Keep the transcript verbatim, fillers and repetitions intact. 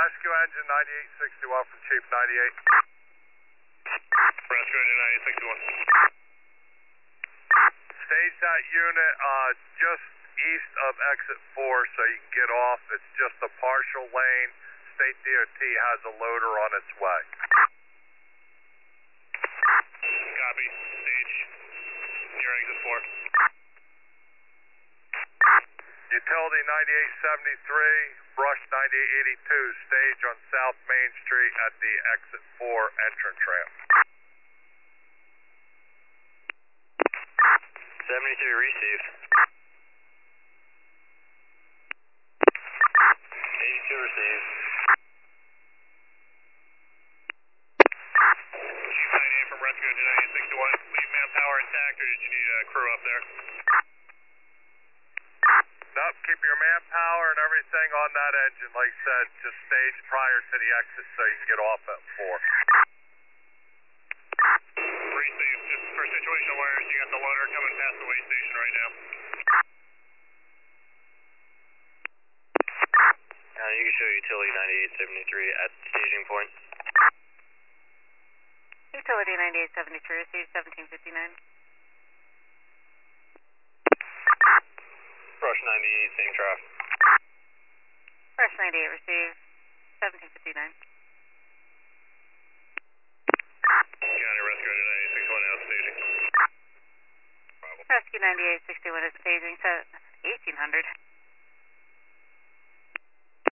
Rescue engine ninety-eight sixty-one from Chief ninety-eight. Rescue engine ninety-eight sixty-one. Stage that unit uh, just east of exit four so you can get off. It's just a partial lane. State D O T has a loader on its way. Copy. Stage near exit four. Utility ninety-eight seventy-three, Brush ninety-eight eighty-two, stage on South Main Street at the exit four entrance ramp. seventy-three received. eighty-two received. Chief ninety-eight from Rescue engine ninety-eight sixty-one. Leave manpower intact, or did you need a crew up there? Nope, keep your manpower and everything on that engine. Like I said, just stage prior to the exit so you can get off at four. Receive. Just for situation awareness, you got the loader coming past the way station right now. Uh, you can show utility ninety-eight seventy-three at staging point. Utility ninety-eight seventy-three, receive seventeen fifty-nine. Brush ninety-eight, same traffic. Brush ninety-eight, receive seventeen fifty-nine. County Rescue engine ninety-eight sixty-one out staging. Rescue ninety-eight sixty-one is staging to eighteen hundred.